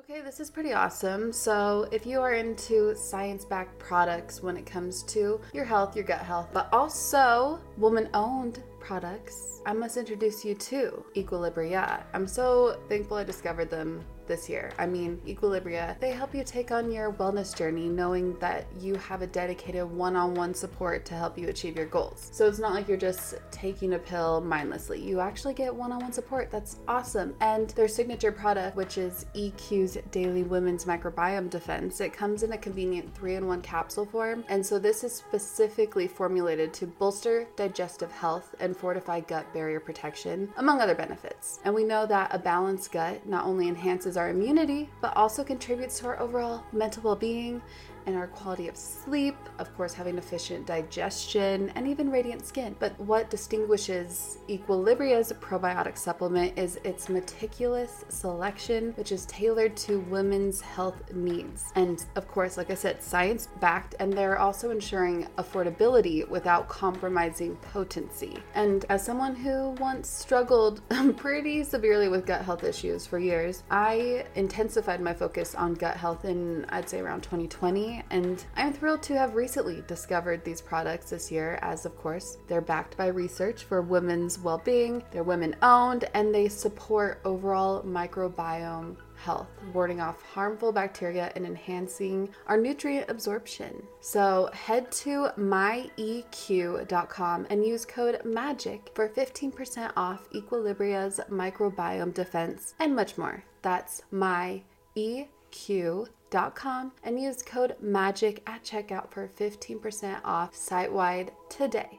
Okay, this is pretty awesome. So, if you are into science backed products when it comes to your health, your gut health, but also woman owned products, I must introduce you to Equilibria. I'm so thankful I discovered them this year. Equilibria, they help you take on your wellness journey knowing that you have a dedicated one-on-one support to help you achieve your goals. So it's not like you're just taking a pill mindlessly. You actually get one-on-one support. That's awesome. And their signature product, which is EQ's Daily Women's Microbiome Defense, it comes in a convenient 3-in-1 capsule form. And so this is specifically formulated to bolster digestive health and fortify gut barrier protection, among other benefits. And we know that a balanced gut not only enhances our immunity, but also contributes to our overall mental well-being and our quality of sleep, of course, having efficient digestion and even radiant skin. But what distinguishes Equilibria's probiotic supplement is its meticulous selection, which is tailored to women's health needs. And of course, like I said, science-backed, and they're also ensuring affordability without compromising potency. And as someone who once struggled pretty severely with gut health issues for years, I intensified my focus on gut health in, I'd say, around 2020. And I'm thrilled to have recently discovered these products this year, as of course, they're backed by research for women's well-being, they're women-owned, and they support overall microbiome health, warding off harmful bacteria and enhancing our nutrient absorption. So head to myeq.com and use code MAGIC for 15% off Equilibria's microbiome defense and much more. That's myeq.com and use code MAGIC at checkout for 15% off site-wide today.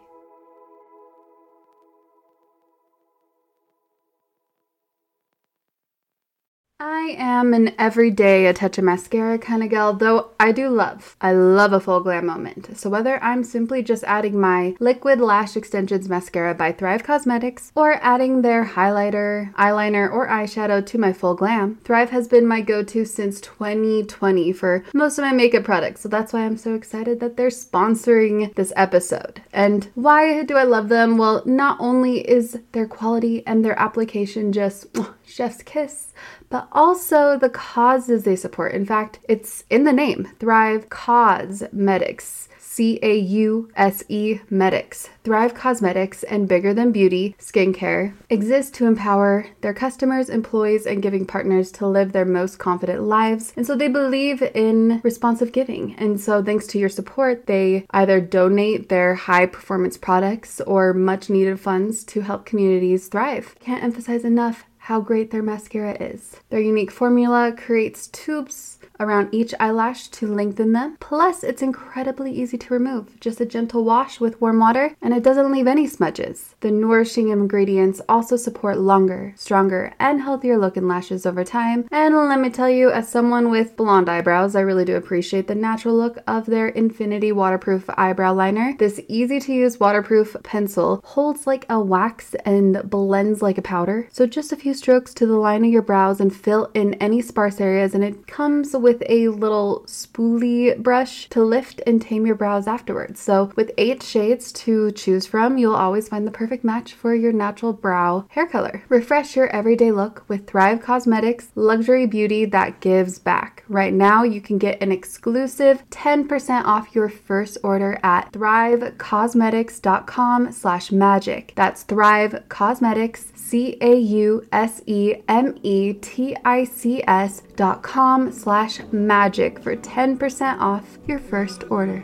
I am an everyday a touch of mascara kind of gal, though I love a full glam moment. So whether I'm simply just adding my Liquid Lash Extensions mascara by Thrive Causemetics or adding their highlighter, eyeliner, or eyeshadow to my full glam, Thrive has been my go-to since 2020 for most of my makeup products. So that's why I'm so excited that they're sponsoring this episode. And why do I love them? Well, not only is their quality and their application just chef's kiss, but also the causes they support. In fact, it's in the name, Thrive Causemetics. C-A-U-S-E Medics. Thrive Causemetics and Bigger Than Beauty Skincare exist to empower their customers, employees, and giving partners to live their most confident lives. And so they believe in responsive giving. And so thanks to your support, they either donate their high performance products or much needed funds to help communities thrive. Can't emphasize enough how great their mascara is. Their unique formula creates tubes around each eyelash to lengthen them. Plus, it's incredibly easy to remove. Just a gentle wash with warm water, and it doesn't leave any smudges. The nourishing ingredients also support longer, stronger, and healthier looking lashes over time. And let me tell you, as someone with blonde eyebrows, I really do appreciate the natural look of their Infinity Waterproof Eyebrow Liner. This easy-to-use waterproof pencil holds like a wax and blends like a powder. So just a few strokes to the line of your brows and fill in any sparse areas, and it comes with a little spoolie brush to lift and tame your brows afterwards. So with 8 shades to choose from, you'll always find the perfect match for your natural brow hair color. Refresh your everyday look with Thrive Causemetics luxury beauty that gives back. Right now, you can get an exclusive 10% off your first order at thrivecausemetics.com/magic. That's Thrive Causemetics, CAUSEMETICS.com/magic for 10% off your first order.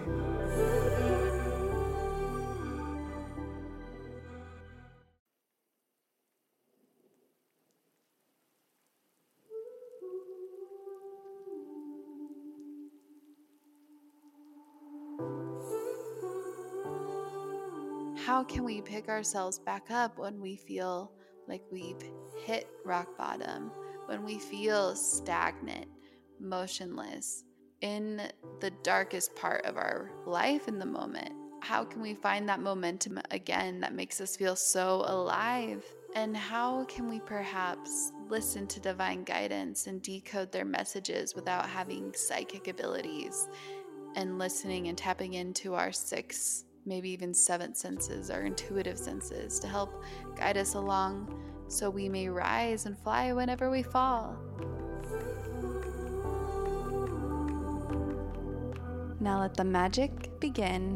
How can we pick ourselves back up when we feel like we've hit rock bottom, when we feel stagnant, motionless, in the darkest part of our life in the moment? How can we find that momentum again that makes us feel so alive? And how can we perhaps listen to divine guidance and decode their messages without having psychic abilities and listening and tapping into our 6, maybe even 7th senses, our intuitive senses, to help guide us along so we may rise and fly whenever we fall? Now let the magic begin.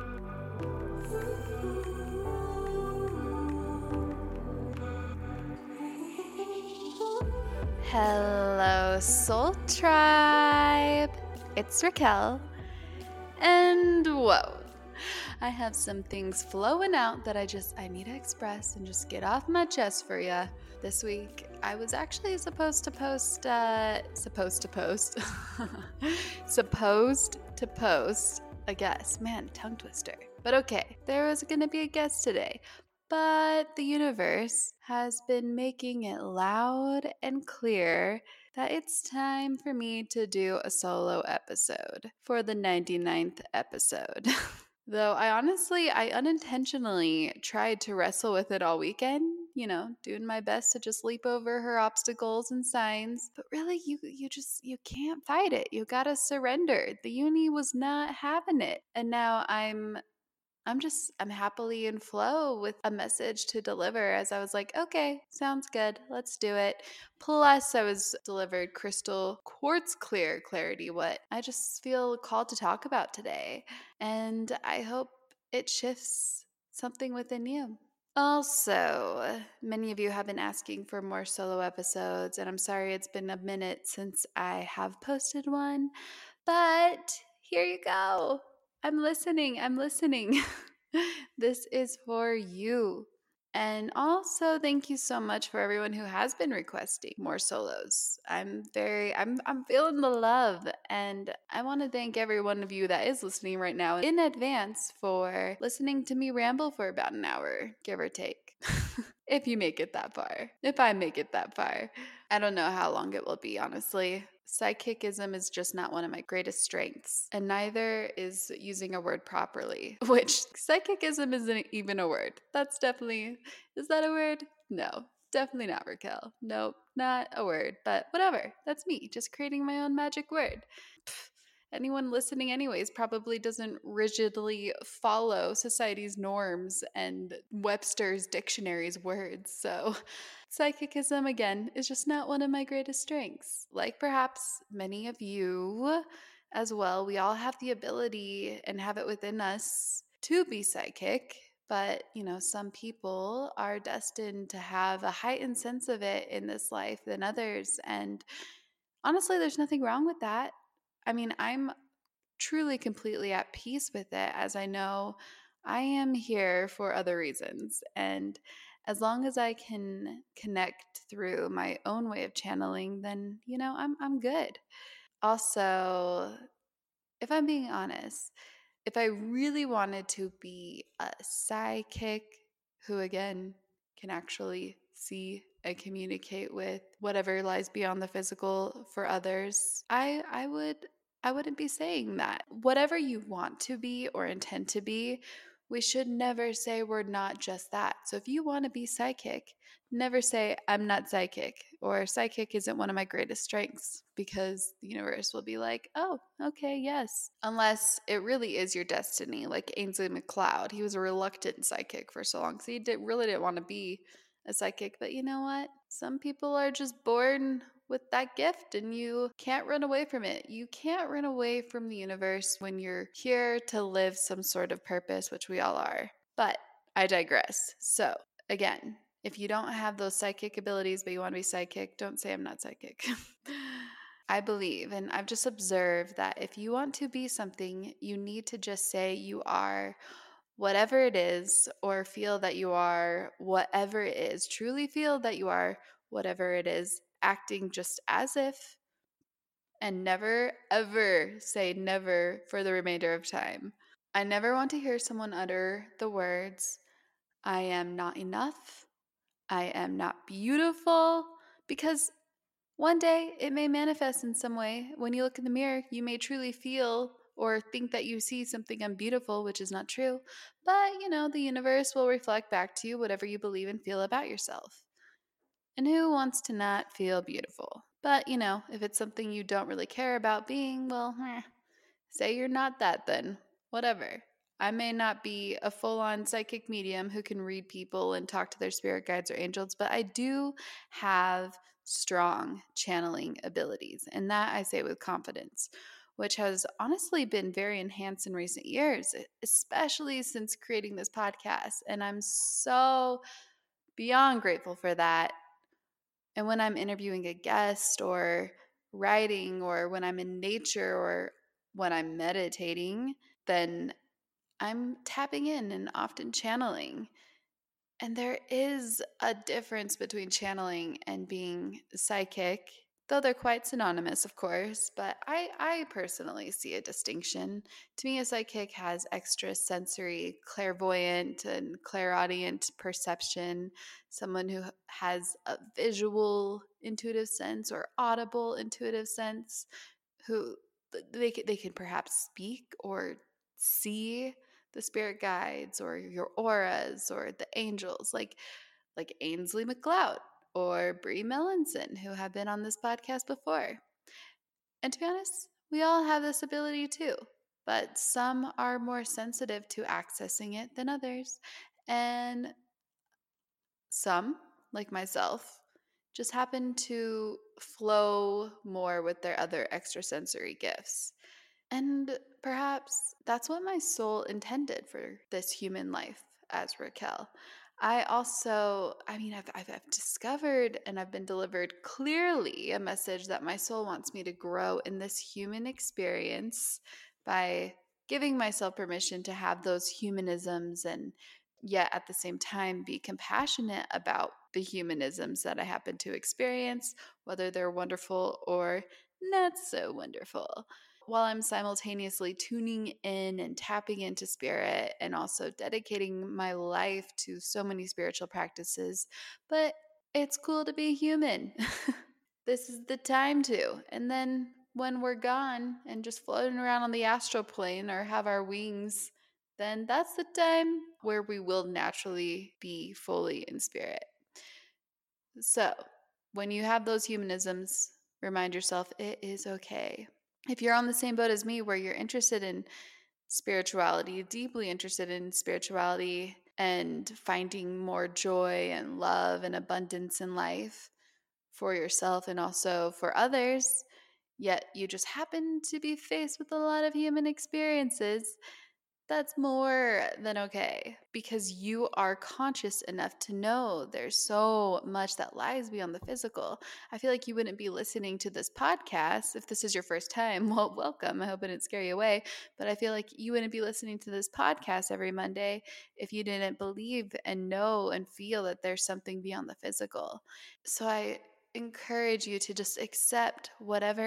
Hello, Soul Tribe. It's Raquel. And whoa, I have some things flowing out that I need to express and just get off my chest for you. This week, I was actually supposed to post, a guest. Man, tongue twister. But okay, there was going to be a guest today. But the universe has been making it loud and clear that it's time for me to do a solo episode for the 99th episode. Though I unintentionally tried to wrestle with it all weekend, doing my best to just leap over her obstacles and signs. But really, you can't fight it. You gotta surrender. The uni was not having it. And now I'm happily in flow with a message to deliver, as I was like, okay, sounds good. Let's do it. Plus, I was delivered crystal quartz clear clarity, what I just feel called to talk about today. And I hope it shifts something within you. Also, many of you have been asking for more solo episodes, and I'm sorry it's been a minute since I have posted one, but here you go. I'm listening. This is for you. And also, thank you so much for everyone who has been requesting more solos. I'm feeling the love, and I want to thank every one of you that is listening right now in advance for listening to me ramble for about an hour, give or take. If you make it that far. If I make it that far. I don't know how long it will be, honestly. Psychicism is just not one of my greatest strengths, and neither is using a word properly, which psychicism isn't even a word. Is that a word? No, definitely not, Raquel. Nope, not a word, but whatever. That's me, just creating my own magic word. Anyone listening anyways probably doesn't rigidly follow society's norms and Webster's dictionary's words. So psychicism, again, is just not one of my greatest strengths. Like perhaps many of you as well, we all have the ability and have it within us to be psychic. But, some people are destined to have a heightened sense of it in this life than others. And honestly, there's nothing wrong with that. I mean, I'm truly completely at peace with it, as I know I am here for other reasons. And as long as I can connect through my own way of channeling, then, I'm good. Also, if I'm being honest, if I really wanted to be a psychic who, again, can actually see and communicate with whatever lies beyond the physical for others, I wouldn't be saying that. Whatever you want to be or intend to be, we should never say we're not just that. So if you want to be psychic, never say, I'm not psychic, or psychic isn't one of my greatest strengths, because the universe will be like, oh, okay, yes. Unless it really is your destiny, like Ainsley McLeod. He was a reluctant psychic for so long, so he really didn't want to be a psychic. But you know what? Some people are just born with that gift, and you can't run away from it. You can't run away from the universe when you're here to live some sort of purpose, which we all are. But I digress. So again, if you don't have those psychic abilities but you want to be psychic, don't say I'm not psychic. I believe, and I've just observed, that if you want to be something, you need to just say you are whatever it is, or feel that you are whatever it is. Truly feel that you are whatever it is, acting just as if, and never, ever say never for the remainder of time. I never want to hear someone utter the words, I am not enough, I am not beautiful, because one day it may manifest in some way. When you look in the mirror, you may truly feel or think that you see something unbeautiful, which is not true. But, the universe will reflect back to you whatever you believe and feel about yourself. And who wants to not feel beautiful? But, if it's something you don't really care about being, well, say you're not that then. Whatever. I may not be a full-on psychic medium who can read people and talk to their spirit guides or angels, but I do have strong channeling abilities. And that I say with confidence. which has honestly been very enhanced in recent years, especially since creating this podcast. And I'm so beyond grateful for that. And when I'm interviewing a guest or writing or when I'm in nature or when I'm meditating, then I'm tapping in and often channeling. And there is a difference between channeling and being psychic, though they're quite synonymous, of course. But I personally see a distinction. To me, a psychic has extra sensory, clairvoyant, and clairaudient perception, someone who has a visual intuitive sense or audible intuitive sense, who they can perhaps speak or see the spirit guides or your auras or the angels, like Ainsley McLeod or Brie Melanson, who have been on this podcast before. And to be honest, we all have this ability too, but some are more sensitive to accessing it than others. And some, like myself, just happen to flow more with their other extrasensory gifts. And perhaps that's what my soul intended for this human life as Raquel. I've discovered and I've been delivered clearly a message that my soul wants me to grow in this human experience by giving myself permission to have those humanisms and yet at the same time be compassionate about the humanisms that I happen to experience, whether they're wonderful or not so wonderful, while I'm simultaneously tuning in and tapping into spirit and also dedicating my life to so many spiritual practices. But it's cool to be human. This is the time to. And then when we're gone and just floating around on the astral plane or have our wings, then that's the time where we will naturally be fully in spirit. So when you have those humanisms, remind yourself it is okay. If you're on the same boat as me where you're interested in spirituality, deeply interested in spirituality and finding more joy and love and abundance in life for yourself and also for others, yet you just happen to be faced with a lot of human experiences, that's more than okay, because you are conscious enough to know there's so much that lies beyond the physical. I feel like you wouldn't be listening to this podcast if this is your first time. Well, welcome. I hope it didn't scare you away. But I feel like you wouldn't be listening to this podcast every Monday if you didn't believe and know and feel that there's something beyond the physical. So I encourage you to just accept whatever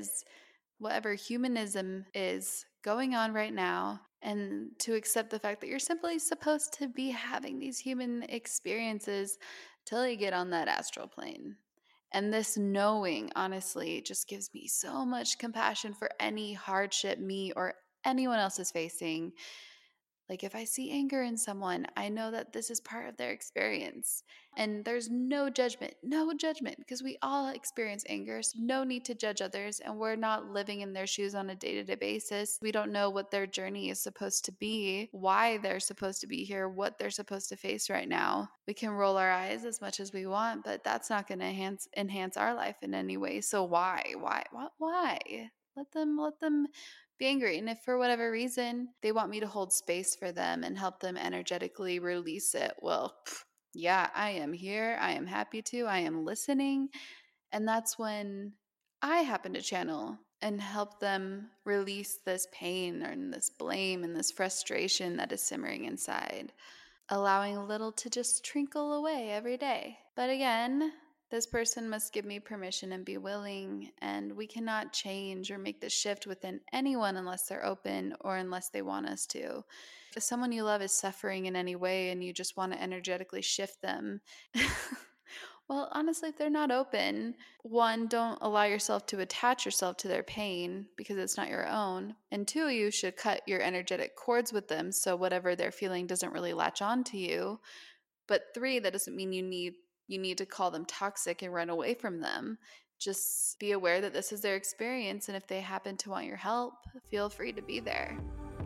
humanism is going on right now, and to accept the fact that you're simply supposed to be having these human experiences till you get on that astral plane. And this knowing, honestly, just gives me so much compassion for any hardship me or anyone else is facing. Like if I see anger in someone, I know that this is part of their experience. And there's no judgment, because we all experience anger. So no need to judge others. And we're not living in their shoes on a day-to-day basis. We don't know what their journey is supposed to be, why they're supposed to be here, what they're supposed to face right now. We can roll our eyes as much as we want, but that's not going to enhance our life in any way. So why? Let them be angry. And if for whatever reason they want me to hold space for them and help them energetically release it, well, yeah, I am here. I am happy to. I am listening. And that's when I happen to channel and help them release this pain and this blame and this frustration that is simmering inside, allowing a little to just trickle away every day. But again, this person must give me permission and be willing, and we cannot change or make the shift within anyone unless they're open or unless they want us to. If someone you love is suffering in any way and you just want to energetically shift them, well, honestly, if they're not open, one, don't allow yourself to attach yourself to their pain because it's not your own. And two, you should cut your energetic cords with them so whatever they're feeling doesn't really latch on to you. But three, that doesn't mean you need to call them toxic and run away from them. Just be aware that this is their experience, and if they happen to want your help, feel free to be there.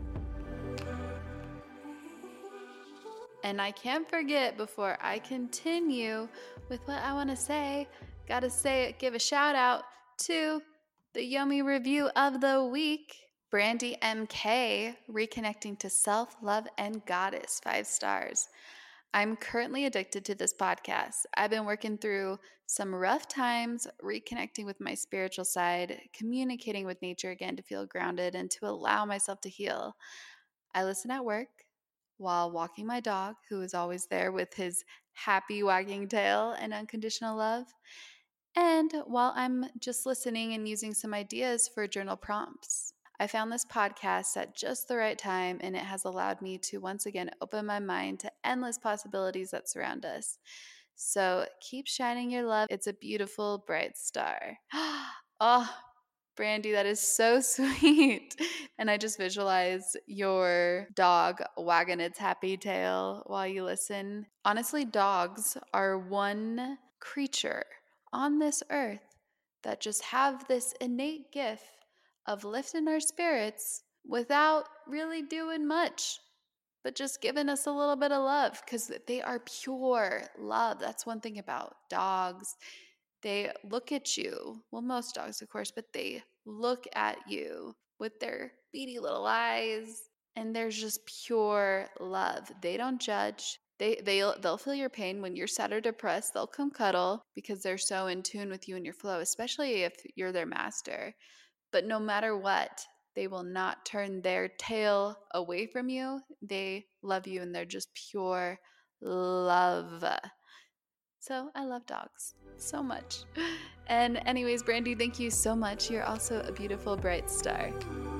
And I can't forget, before I continue with what I want to say, give a shout out to The Yomi review of the week. Brandy MK, reconnecting to self, love, and goddess, 5 stars. I'm currently addicted to this podcast. I've been working through some rough times, reconnecting with my spiritual side, communicating with nature again to feel grounded and to allow myself to heal. I listen at work while walking my dog, who is always there with his happy wagging tail and unconditional love, and while I'm just listening and using some ideas for journal prompts. I found this podcast at just the right time, and it has allowed me to once again open my mind to endless possibilities that surround us. So keep shining your love. It's a beautiful, bright star. Oh, Brandy, that is so sweet. And I just visualize your dog wagging its happy tail while you listen. Honestly, dogs are one creature on this earth that just have this innate gift of lifting our spirits without really doing much, but just giving us a little bit of love because they are pure love. That's one thing about dogs. They look at you, well, most dogs, of course, but they look at you with their beady little eyes, and there's just pure love. They don't judge. They'll feel your pain when you're sad or depressed. They'll come cuddle because they're so in tune with you and your flow, especially if you're their master. But no matter what, they will not turn their tail away from you. They love you and they're just pure love. So I love dogs so much. And anyways, Brandy, thank you so much. You're also a beautiful, bright star.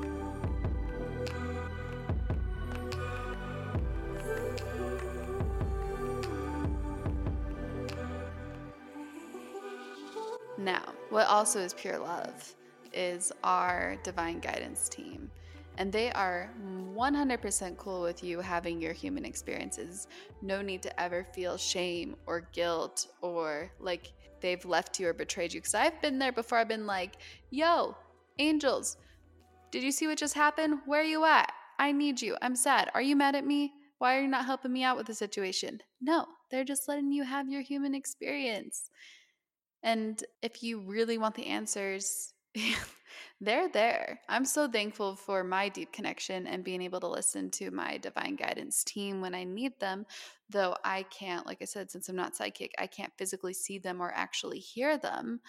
Now, what also is pure love is our divine guidance team. And they are 100% cool with you having your human experiences. No need to ever feel shame or guilt or like they've left you or betrayed you. Because I've been there before. I've been like, yo, angels, did you see what just happened? Where are you at? I need you. I'm sad. Are you mad at me? Why are you not helping me out with the situation? No, they're just letting you have your human experience. And if you really want the answers, they're there. I'm so thankful for my deep connection and being able to listen to my divine guidance team when I need them. Though I can't, like I said, since I'm not psychic, I can't physically see them or actually hear them.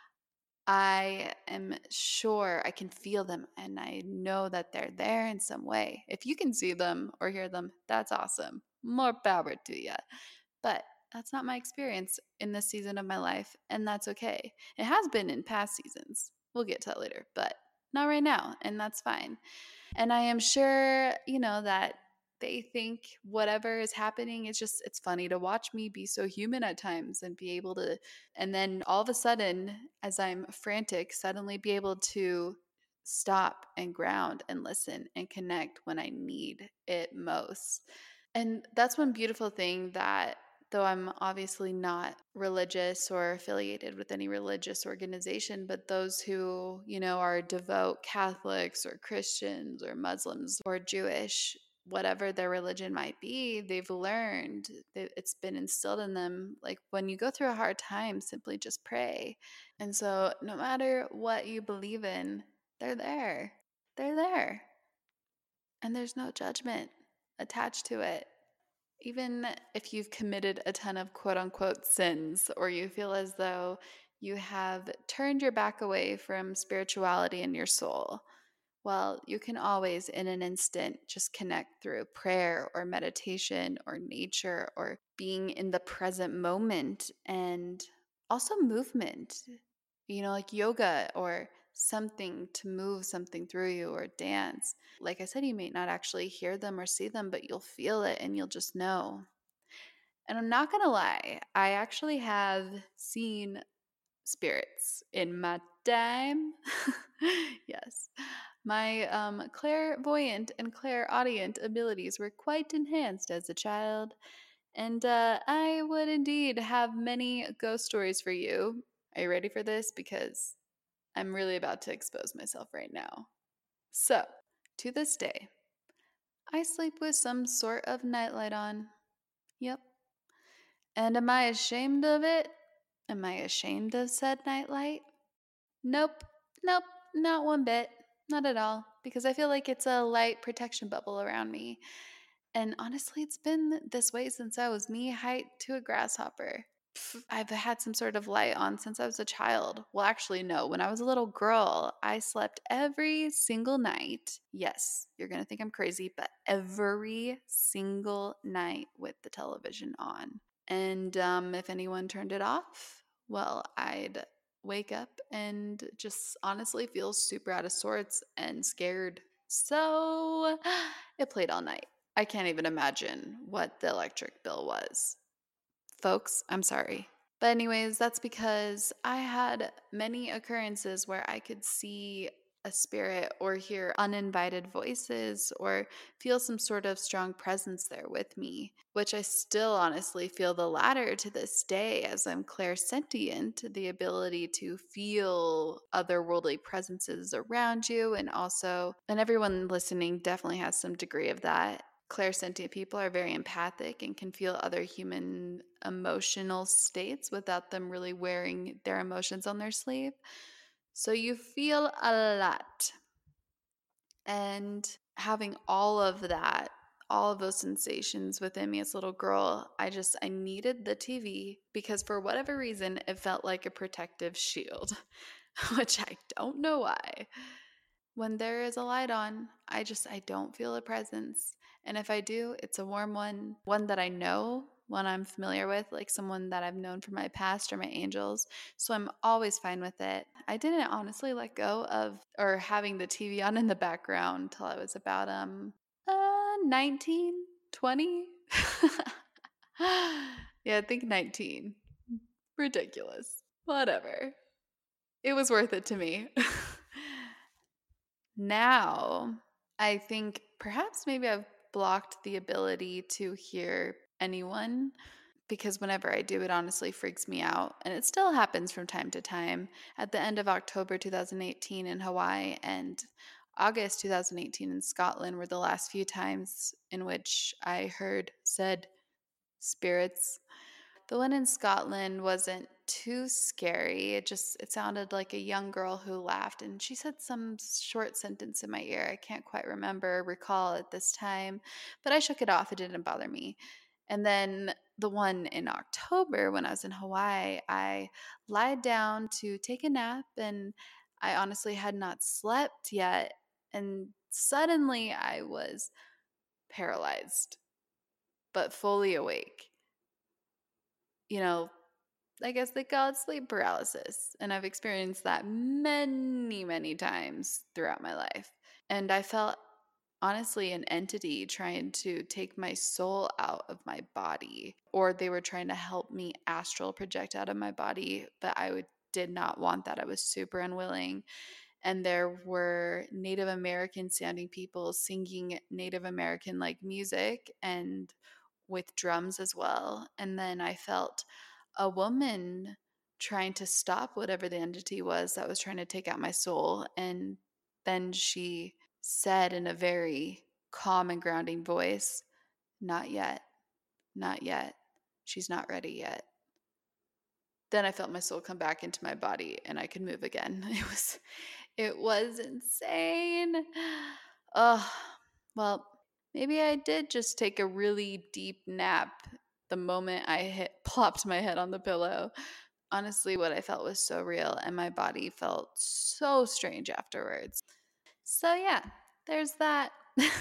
I am sure I can feel them and I know that they're there in some way. If you can see them or hear them, that's awesome. More power to you. But that's not my experience in this season of my life, and that's okay. It has been in past seasons. We'll get to that later, but not right now, and that's fine. And I am sure, that they think whatever is happening is just, it's funny to watch me be so human at times and be able to, and then all of a sudden, as I'm frantic, suddenly be able to stop and ground and listen and connect when I need it most. And that's one beautiful thing that, though I'm obviously not religious or affiliated with any religious organization, but those who, are devout Catholics or Christians or Muslims or Jewish, whatever their religion might be, they've learned that it's been instilled in them. Like when you go through a hard time, simply just pray. And so no matter what you believe in, they're there. They're there. And there's no judgment attached to it. Even if you've committed a ton of quote unquote sins, or you feel as though you have turned your back away from spirituality in your soul, well, you can always, in an instant, just connect through prayer or meditation or nature or being in the present moment and also movement, like yoga or something to move something through you or dance. Like I said, you may not actually hear them or see them, but you'll feel it and you'll just know. And I'm not going to lie, I actually have seen spirits in my time. Yes. My clairvoyant and clairaudient abilities were quite enhanced as a child. And I would indeed have many ghost stories for you. Are you ready for this? Because I'm really about to expose myself right now. So, to this day, I sleep with some sort of nightlight on. Yep. And am I ashamed of it? Am I ashamed of said nightlight? Nope. Nope. not one bit. Not at all. Because I feel like it's a light protection bubble around me. And honestly, it's been this way since I was knee height to a grasshopper. I've had some sort of light on since I was a child. Well, actually, no. When I was a little girl, I slept every single night. Yes, you're going to think I'm crazy, but every single night with the television on. And if anyone turned it off, well, I'd wake up and just honestly feel super out of sorts and scared. So it played all night. I can't even imagine what the electric bill was. Folks, I'm sorry. But, anyways, that's because I had many occurrences where I could see a spirit or hear uninvited voices or feel some sort of strong presence there with me, which I still honestly feel the latter to this day as I'm clairsentient, the ability to feel otherworldly presences around you. And everyone listening definitely has some degree of that. Clairsentient people are very empathic and can feel other human emotional states without them really wearing their emotions on their sleeve. So you feel a lot. And having all of that, all of those sensations within me as a little girl, I needed the TV because for whatever reason, it felt like a protective shield, which I don't know why. When there is a light on, I don't feel a presence. And if I do, it's a warm one that I know, one I'm familiar with, like someone that I've known from my past or my angels. So I'm always fine with it. I didn't honestly let go of or having the TV on in the background till I was about 19, 20. Yeah, I think 19. Ridiculous. Whatever. It was worth it to me. Now, I think perhaps maybe I've blocked the ability to hear anyone because whenever I do, it honestly freaks me out. And it still happens from time to time. At the end of October 2018 in Hawaii and August 2018 in Scotland were the last few times in which I heard said spirits. The one in Scotland wasn't too scary. It sounded like a young girl who laughed and she said some short sentence in my ear. I can't quite recall at this time, but I shook it off. It didn't bother me. And then the one in October when I was in Hawaii, I lied down to take a nap and I honestly had not slept yet. And suddenly I was paralyzed, but fully awake. You know, I guess they call it sleep paralysis. And I've experienced that many, many times throughout my life. And I felt honestly an entity trying to take my soul out of my body, or they were trying to help me astral project out of my body, but did not want that. I was super unwilling. And there were Native American sounding people singing Native American like music and with drums as well. And then I felt a woman trying to stop whatever the entity was that was trying to take out my soul. And then she said in a very calm and grounding voice, "Not yet, not yet. She's not ready yet." Then I felt my soul come back into my body and I could move again. It was insane. Oh, well, maybe I did just take a really deep nap the moment I plopped my head on the pillow. Honestly, what I felt was so real and my body felt so strange afterwards. So yeah, there's that.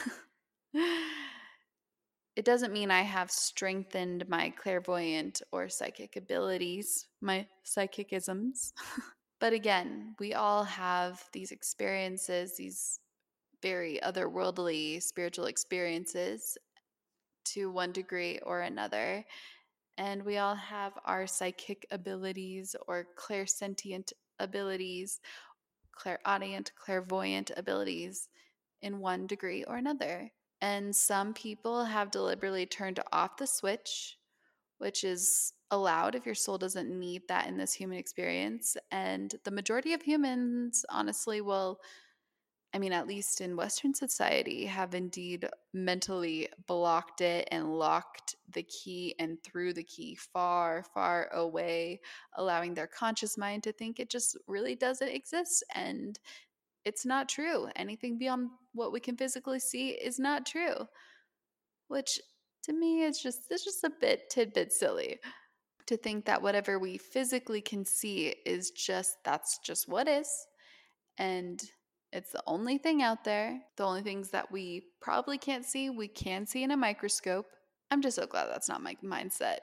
It doesn't mean I have strengthened my clairvoyant or psychic abilities, my psychicisms. But again, we all have these experiences, these very otherworldly spiritual experiences to one degree or another. And we all have our psychic abilities or clairsentient abilities, clairaudient, clairvoyant abilities in one degree or another. And some people have deliberately turned off the switch, which is allowed if your soul doesn't need that in this human experience. And the majority of humans, honestly, at least in Western society, have indeed mentally blocked it and locked the key and threw the key far, far away, allowing their conscious mind to think it just really doesn't exist. And it's not true. Anything beyond what we can physically see is not true. Which to me it's just a bit tidbit silly to think that whatever we physically can see is that's just what is. And it's the only thing out there. The only things that we probably can't see, we can see in a microscope. I'm just so glad that's not my mindset.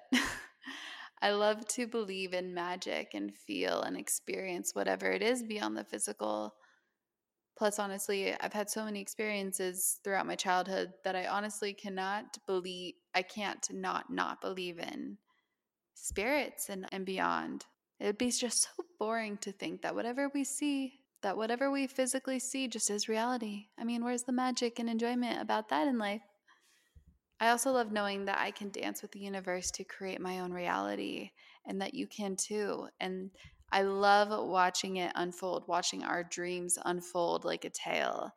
I love to believe in magic and feel and experience whatever it is beyond the physical. Plus, honestly, I've had so many experiences throughout my childhood that I honestly I can't not believe in spirits and beyond. It'd be just so boring to think that whatever we physically see just is reality. I mean, where's the magic and enjoyment about that in life? I also love knowing that I can dance with the universe to create my own reality and that you can too. And I love watching it unfold, watching our dreams unfold like a tale.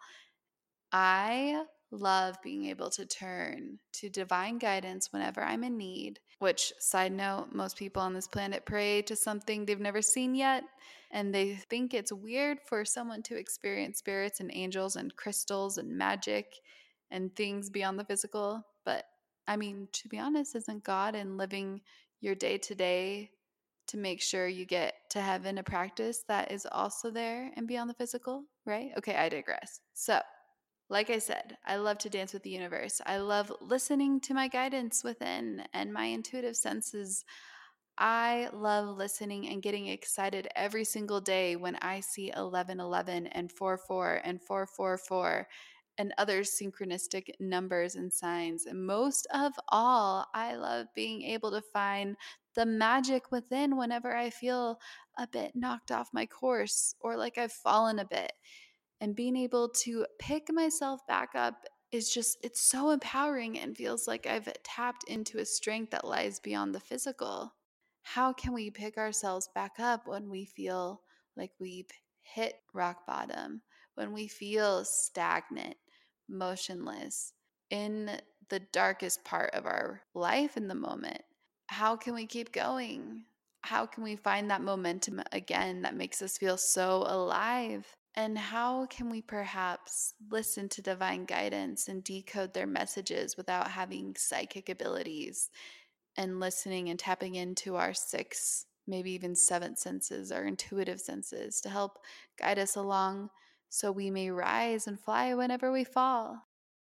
I love being able to turn to divine guidance whenever I'm in need, which, side note, most people on this planet pray to something they've never seen yet, and they think it's weird for someone to experience spirits and angels and crystals and magic and things beyond the physical. But I mean, to be honest, isn't God and living your day to day to make sure you get to heaven a practice that is also there and beyond the physical, right? Okay, I digress. So, like I said, I love to dance with the universe. I love listening to my guidance within and my intuitive senses. I love listening and getting excited every single day when I see 1111 and 44 and 444 and other synchronistic numbers and signs. And most of all, I love being able to find the magic within whenever I feel a bit knocked off my course or like I've fallen a bit. And being able to pick myself back up it's so empowering and feels like I've tapped into a strength that lies beyond the physical. How can we pick ourselves back up when we feel like we've hit rock bottom, when we feel stagnant, motionless, in the darkest part of our life in the moment? How can we keep going? How can we find that momentum again that makes us feel so alive? And how can we perhaps listen to divine guidance and decode their messages without having psychic abilities and listening and tapping into our sixth, maybe even seventh senses, our intuitive senses to help guide us along so we may rise and fly whenever we fall?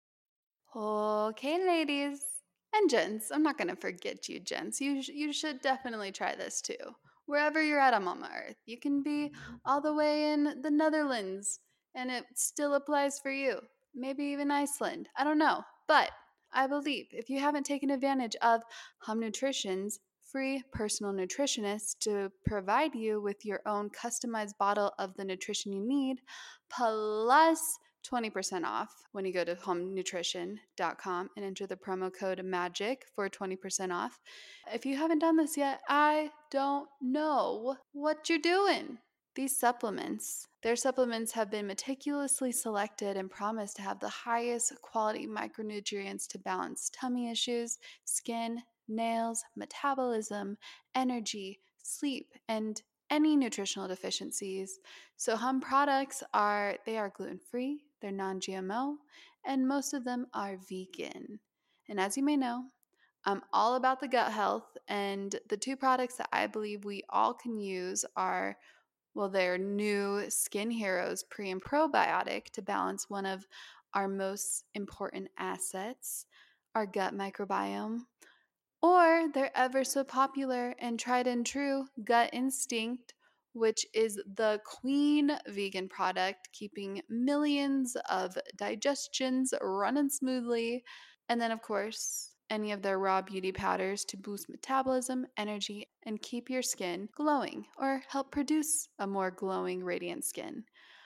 Okay, ladies and gents, I'm not going to forget you, gents. You should definitely try this too. Wherever you're at on Mama Earth, you can be all the way in the Netherlands and it still applies for you. Maybe even Iceland. I don't know. But I believe if you haven't taken advantage of Hum Nutrition's free personal nutritionist to provide you with your own customized bottle of the nutrition you need, plus 20% off when you go to homenutrition.com and enter the promo code MAGIC for 20% off. If you haven't done this yet, I don't know what you're doing. These supplements, their supplements have been meticulously selected and promise to have the highest quality micronutrients to balance tummy issues, skin, nails, metabolism, energy, sleep, and any nutritional deficiencies. So Hum products are gluten-free, they're non-GMO, and most of them are vegan. And as you may know, I'm all about the gut health, and the two products that I believe we all can use are, well, their new Skin Heroes Pre and Probiotic to balance one of our most important assets, our gut microbiome, or their ever so popular and tried and true Gut Instinct, which is the queen vegan product, keeping millions of digestions running smoothly. And then, of course, any of their raw beauty powders to boost metabolism, energy, and keep your skin glowing or help produce a more glowing, radiant skin.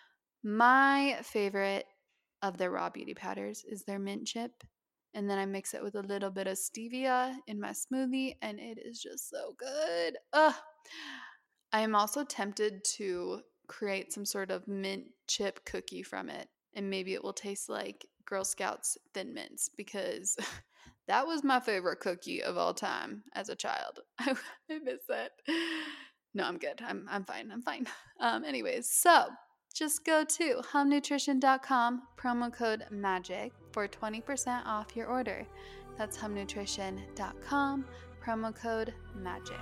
My favorite of their raw beauty powders is their mint chip. And then I mix it with a little bit of stevia in my smoothie, and it is just so good. Ugh. I am also tempted to create some sort of mint chip cookie from it, and maybe it will taste like Girl Scouts Thin Mints because that was my favorite cookie of all time as a child. I miss that. No, I'm good. I'm fine. I'm fine. Anyways, so Just go to humnutrition.com, promo code MAGIC for 20% off your order. That's humnutrition.com, promo code MAGIC.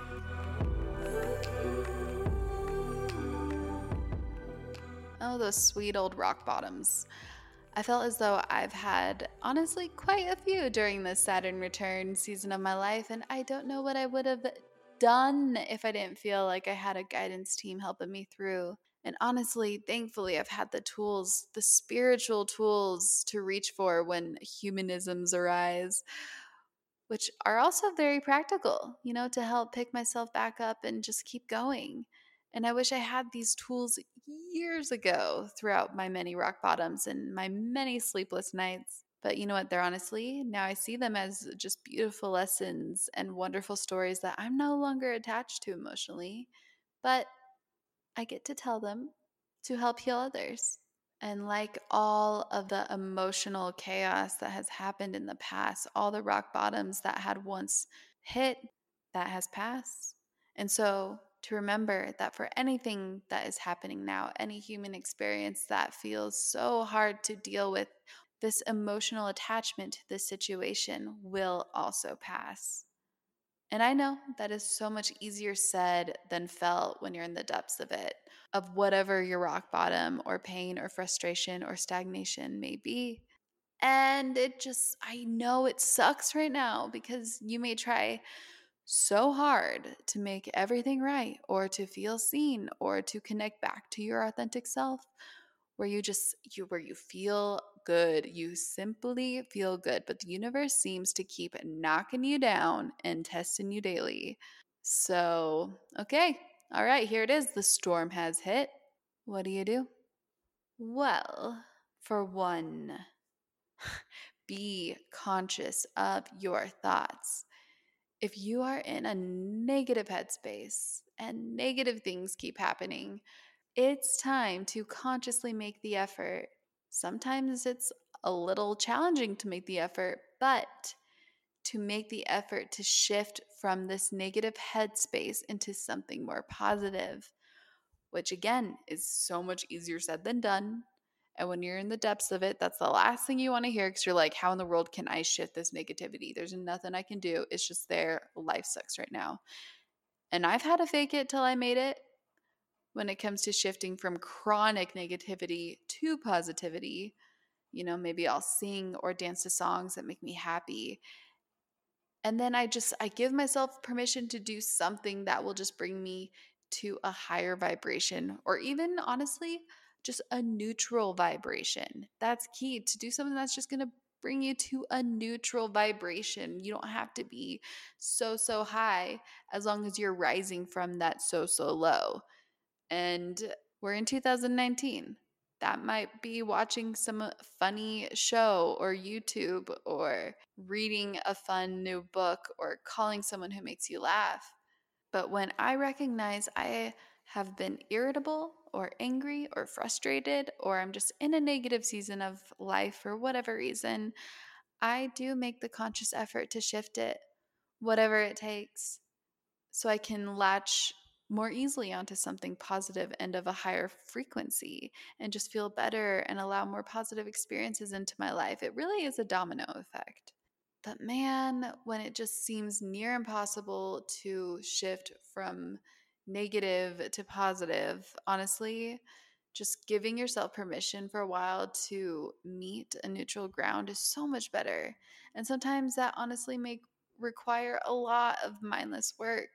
Oh, those sweet old rock bottoms. I felt as though I've had, honestly, quite a few during this Saturn return season of my life, and I don't know what I would have done if I didn't feel like I had a guidance team helping me through. And honestly, thankfully, I've had the tools, the spiritual tools to reach for when humanisms arise, which are also very practical, to help pick myself back up and just keep going. And I wish I had these tools years ago throughout my many rock bottoms and my many sleepless nights. But you know what? Now I see them as just beautiful lessons and wonderful stories that I'm no longer attached to emotionally, but I get to tell them to help heal others. And like all of the emotional chaos that has happened in the past, all the rock bottoms that had once hit, that has passed. And so to remember that for anything that is happening now, any human experience that feels so hard to deal with, this emotional attachment to this situation will also pass. And I know that is so much easier said than felt when you're in the depths of it, of whatever your rock bottom or pain or frustration or stagnation may be. And I know it sucks right now because you may try so hard to make everything right or to feel seen or to connect back to your authentic self where you feel good. You simply feel good, but the universe seems to keep knocking you down and testing you daily. So, okay. All right, here it is. The storm has hit. What do you do? Well, for one, be conscious of your thoughts. If you are in a negative headspace and negative things keep happening, it's time to consciously make the effort. Sometimes it's a little challenging to make the effort, but to make the effort to shift from this negative headspace into something more positive, which again is so much easier said than done. And when you're in the depths of it, that's the last thing you want to hear because you're like, how in the world can I shift this negativity? There's nothing I can do. It's just there. Life sucks right now. And I've had to fake it till I made it when it comes to shifting from chronic negativity to positivity. Maybe I'll sing or dance to songs that make me happy. And then I give myself permission to do something that will just bring me to a higher vibration or even honestly, just a neutral vibration. That's key, to do something that's just going to bring you to a neutral vibration. You don't have to be so high as long as you're rising from that so low. And we're in 2019. That might be watching some funny show or YouTube or reading a fun new book or calling someone who makes you laugh. But when I recognize I have been irritable or angry or frustrated, or I'm just in a negative season of life for whatever reason, I do make the conscious effort to shift it, whatever it takes, so I can latch more easily onto something positive and of a higher frequency and just feel better and allow more positive experiences into my life. It really is a domino effect. But man, when it just seems near impossible to shift from negative to positive, honestly, just giving yourself permission for a while to meet a neutral ground is so much better. And sometimes that honestly may require a lot of mindless work,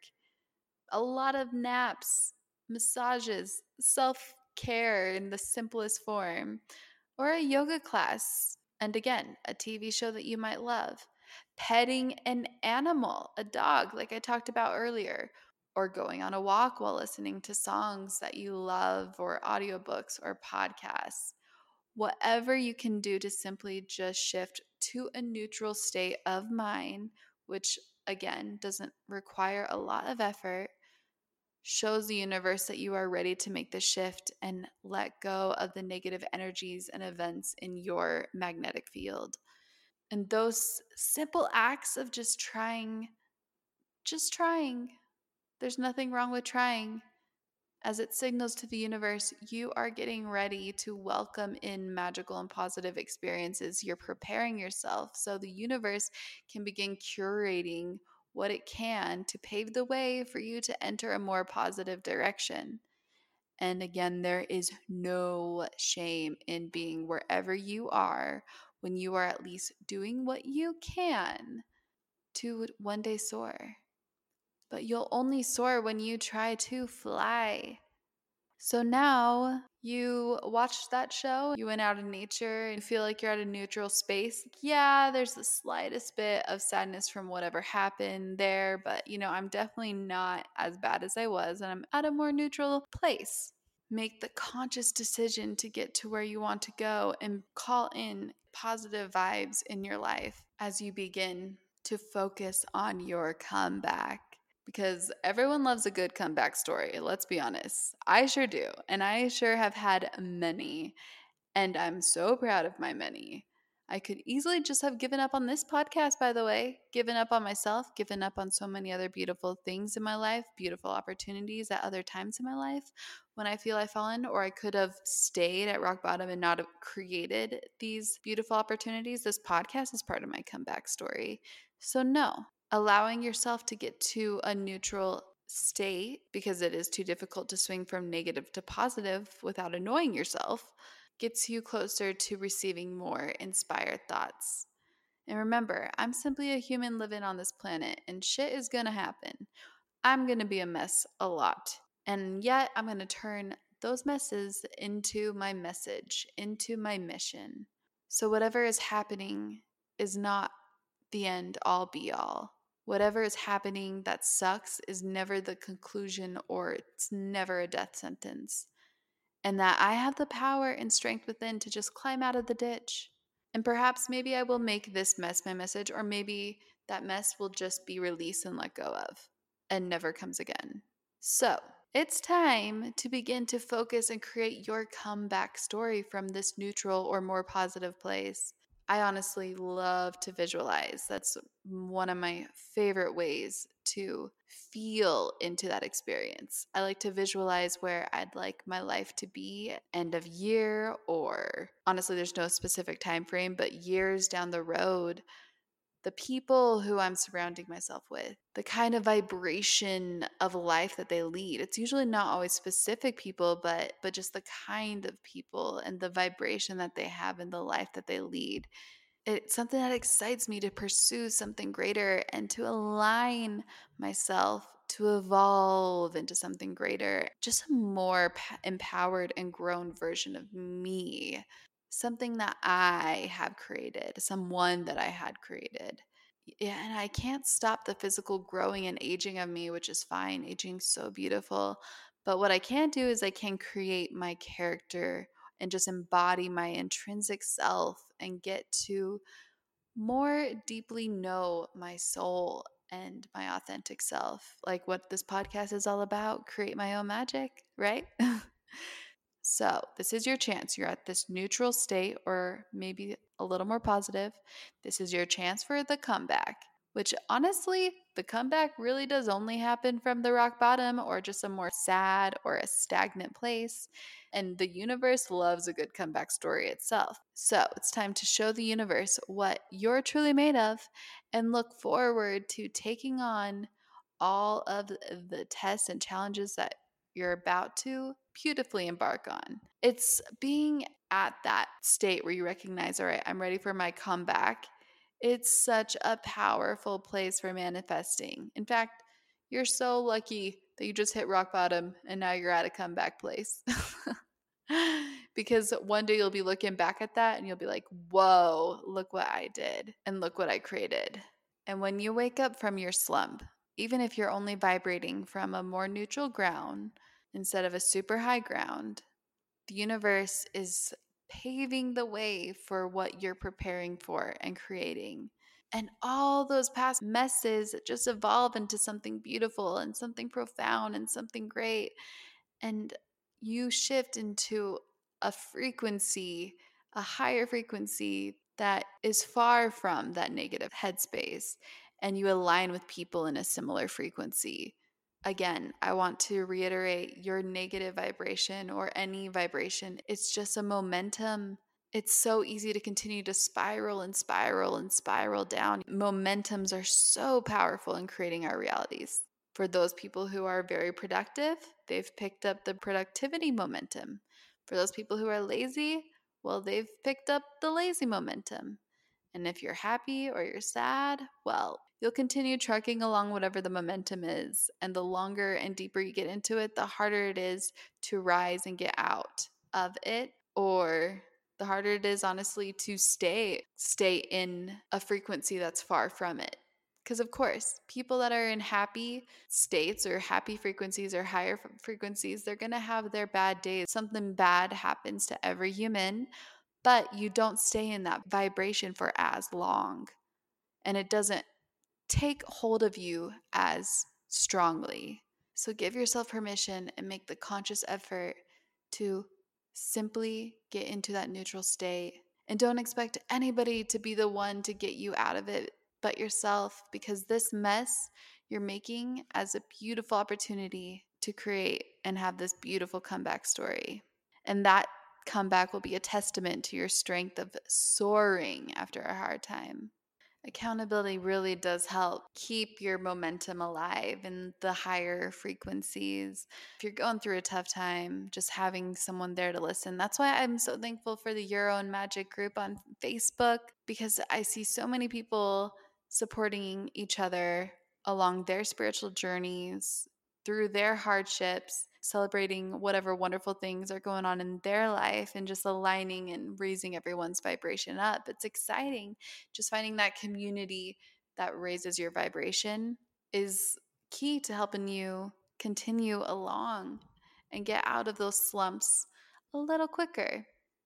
a lot of naps, massages, self care in the simplest form, or a yoga class. And again, a TV show that you might love, petting an animal, a dog, like I talked about earlier, or going on a walk while listening to songs that you love, or audiobooks or podcasts. Whatever you can do to simply just shift to a neutral state of mind, which again doesn't require a lot of effort, shows the universe that you are ready to make the shift and let go of the negative energies and events in your magnetic field. And those simple acts of just trying, there's nothing wrong with trying. as it signals to the universe you are getting ready to welcome in magical and positive experiences. You're preparing yourself so the universe can begin curating what it can to pave the way for you to enter a more positive direction. And again, there is no shame in being wherever you are when you are at least doing what you can to one day soar. But you'll only soar when you try to fly. So now you watched that show, you went out in nature and feel like you're at a neutral space. Yeah, there's the slightest bit of sadness from whatever happened there, but I'm definitely not as bad as I was and I'm at a more neutral place. Make the conscious decision to get to where you want to go and call in positive vibes in your life as you begin to focus on your comeback. Because everyone loves a good comeback story, let's be honest. I sure do. And I sure have had many. And I'm so proud of my many. I could easily just have given up on this podcast, by the way, given up on myself, given up on so many other beautiful things in my life, beautiful opportunities at other times in my life when I feel I've fallen, or I could have stayed at rock bottom and not have created these beautiful opportunities. This podcast is part of my comeback story. So, no, allowing yourself to get to a neutral state because it is too difficult to swing from negative to positive without annoying yourself gets you closer to receiving more inspired thoughts. And remember, I'm simply a human living on this planet, and shit is gonna happen. I'm gonna be a mess a lot. And yet, I'm gonna turn those messes into my message, into my mission. So, whatever is happening is not the end all be all. Whatever is happening that sucks is never the conclusion or it's never a death sentence, and that I have the power and strength within to just climb out of the ditch. And perhaps maybe I will make this mess my message, or maybe that mess will just be released and let go of and never comes again. So it's time to begin to focus and create your comeback story from this neutral or more positive place. I honestly love to visualize. That's one of my favorite ways to feel into that experience. I like to visualize where I'd like my life to be end of year, or honestly there's no specific time frame, but years down the road, the people who I'm surrounding myself with, the kind of vibration of life that they lead. It's usually not always specific people, but just the kind of people and the vibration that they have in the life that they lead. It's something that excites me to pursue something greater and to align myself to evolve into something greater, just a more empowered and grown version of me, something that I have created, someone that I had created. Yeah, and I can't stop the physical growing and aging of me, which is fine. Aging's so beautiful. But what I can do is I can create my character and just embody my intrinsic self and get to more deeply know my soul and my authentic self. Like what this podcast is all about, create my own magic, right? So, this is your chance. You're at this neutral state, or maybe a little more positive. This is your chance for the comeback, which honestly, the comeback really does only happen from the rock bottom or just a more sad or a stagnant place. And the universe loves a good comeback story itself. So, it's time to show the universe what you're truly made of and look forward to taking on all of the tests and challenges that you're about to beautifully embark on. It's being at that state where you recognize, all right, I'm ready for my comeback. It's such a powerful place for manifesting. In fact, you're so lucky that you just hit rock bottom and now you're at a comeback place. Because one day you'll be looking back at that and you'll be like, whoa, look what I did and look what I created. And when you wake up from your slump, even if you're only vibrating from a more neutral ground instead of a super high ground, the universe is paving the way for what you're preparing for and creating. And all those past messes just evolve into something beautiful and something profound and something great. And you shift into a frequency, a higher frequency that is far from that negative headspace. And you align with people in a similar frequency. Again, I want to reiterate, your negative vibration or any vibration, it's just a momentum. It's so easy to continue to spiral and spiral and spiral down. Momentums are so powerful in creating our realities. For those people who are very productive, they've picked up the productivity momentum. For those people who are lazy, well, they've picked up the lazy momentum. And if you're happy or you're sad, well, you'll continue trucking along whatever the momentum is. And the longer and deeper you get into it, the harder it is to rise and get out of it, or the harder it is, honestly, to stay in a frequency that's far from it. Because, of course, people that are in happy states or happy frequencies or higher frequencies, they're going to have their bad days. Something bad happens to every human, but you don't stay in that vibration for as long. And it doesn't take hold of you as strongly. So give yourself permission and make the conscious effort to simply get into that neutral state. And don't expect anybody to be the one to get you out of it but yourself, because this mess you're making as a beautiful opportunity to create and have this beautiful comeback story. And that comeback will be a testament to your strength of soaring after a hard time. Accountability really does help keep your momentum alive in the higher frequencies. If you're going through a tough time, just having someone there to listen. That's why I'm so thankful for the Euro and Magic group on Facebook, because I see so many people supporting each other along their spiritual journeys, through their hardships, celebrating whatever wonderful things are going on in their life, and just aligning and raising everyone's vibration up. It's exciting. Just finding that community that raises your vibration is key to helping you continue along and get out of those slumps a little quicker.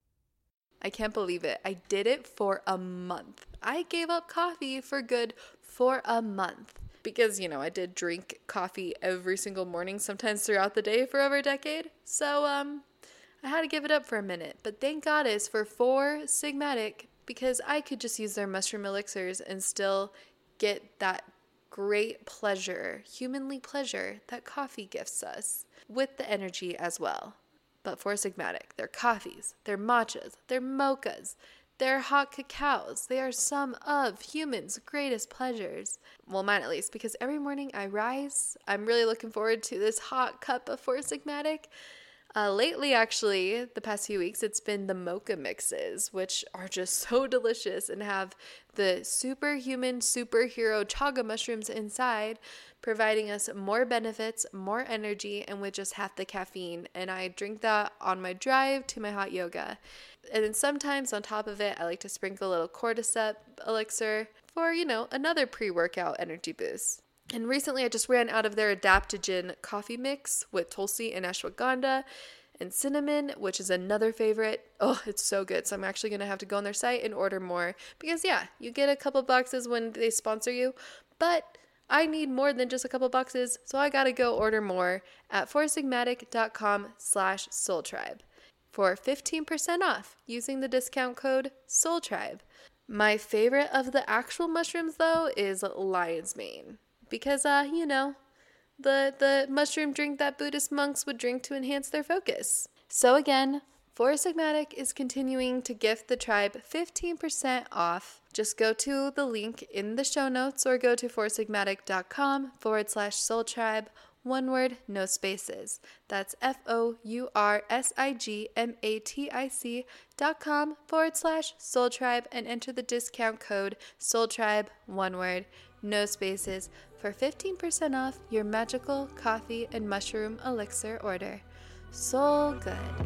I can't believe it. I did it for a month. I gave up coffee for good for a month. Because, I did drink coffee every single morning, sometimes throughout the day for over a decade. So, I had to give it up for a minute. But thank goddess for Four Sigmatic, because I could just use their mushroom elixirs and still get that great pleasure, humanly pleasure, that coffee gifts us, with the energy as well. But Four Sigmatic, their coffees, their matchas, their mochas, their hot cacaos, they are some of humans' greatest pleasures. Well, mine at least, because every morning I rise, I'm really looking forward to this hot cup of Four Sigmatic. Lately, actually, the past few weeks, it's been the mocha mixes, which are just so delicious and have the superhuman superhero chaga mushrooms inside, providing us more benefits, more energy, and with just half the caffeine. And I drink that on my drive to my hot yoga. And then sometimes on top of it, I like to sprinkle a little cordyceps elixir for, another pre-workout energy boost. And recently I just ran out of their adaptogen coffee mix with tulsi and ashwagandha and cinnamon, which is another favorite. Oh, it's so good. So I'm actually going to have to go on their site and order more because, you get a couple boxes when they sponsor you, but I need more than just a couple boxes, so I got to go order more at foursigmatic.com/soultribe for 15% off using the discount code SOULTRIBE. My favorite of the actual mushrooms, though, is lion's mane. Because, the mushroom drink that Buddhist monks would drink to enhance their focus. So again, Four Sigmatic is continuing to gift the tribe 15% off. Just go to the link in the show notes or go to foursigmatic.com/soultribe. One word, no spaces. That's FOURSIGMATIC.com/soultribe and enter the discount code SOULTRIBE, one word, no spaces, for 15% off your magical coffee and mushroom elixir order. So good.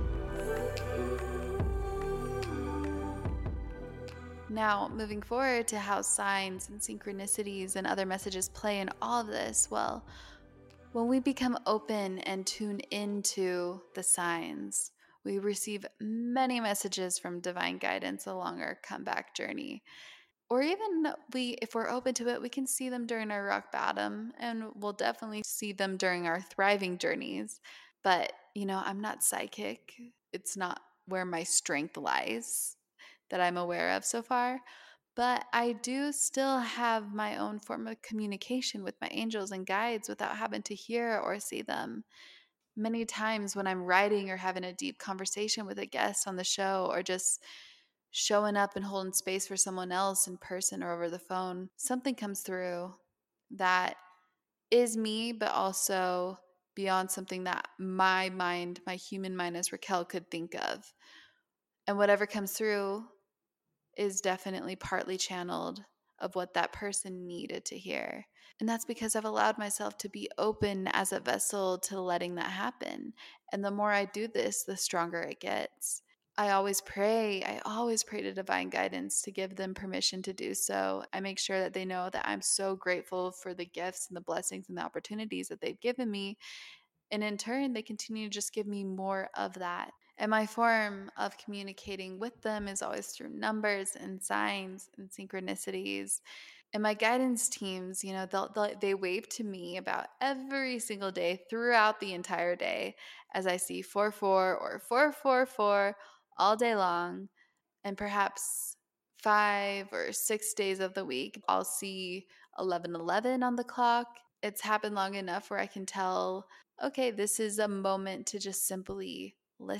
Now, moving forward to how signs and synchronicities and other messages play in all of this, well, when we become open and tune into the signs, we receive many messages from divine guidance along our comeback journey. Or even if we're open to it, we can see them during our rock bottom, and we'll definitely see them during our thriving journeys. But, I'm not psychic. It's not where my strength lies that I'm aware of so far. But I do still have my own form of communication with my angels and guides without having to hear or see them. Many times when I'm writing or having a deep conversation with a guest on the show, or just showing up and holding space for someone else in person or over the phone, something comes through that is me, but also beyond something that my mind, my human mind as Raquel could think of. And whatever comes through is definitely partly channeled of what that person needed to hear. And that's because I've allowed myself to be open as a vessel to letting that happen. And the more I do this, the stronger it gets. I always pray to divine guidance to give them permission to do so. I make sure that they know that I'm so grateful for the gifts and the blessings and the opportunities that they've given me. And in turn, they continue to just give me more of that. And my form of communicating with them is always through numbers and signs and synchronicities. And my guidance teams, they wave to me about every single day throughout the entire day as I see 4-4 or 4-4-4 all day long. And perhaps 5 or 6 days of the week, I'll see 11:11 on the clock. It's happened long enough where I can tell, okay, this is a moment to just simply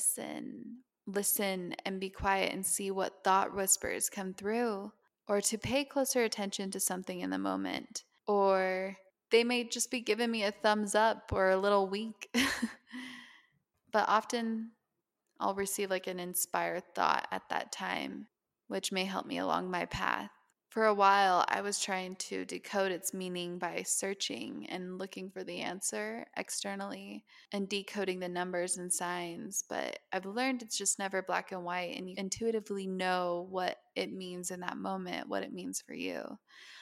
listen and be quiet and see what thought whispers come through, or to pay closer attention to something in the moment. Or they may just be giving me a thumbs up or a little wink. But often I'll receive like an inspired thought at that time, which may help me along my path. For a while, I was trying to decode its meaning by searching and looking for the answer externally and decoding the numbers and signs, but I've learned it's just never black and white, and you intuitively know what it means in that moment, what it means for you.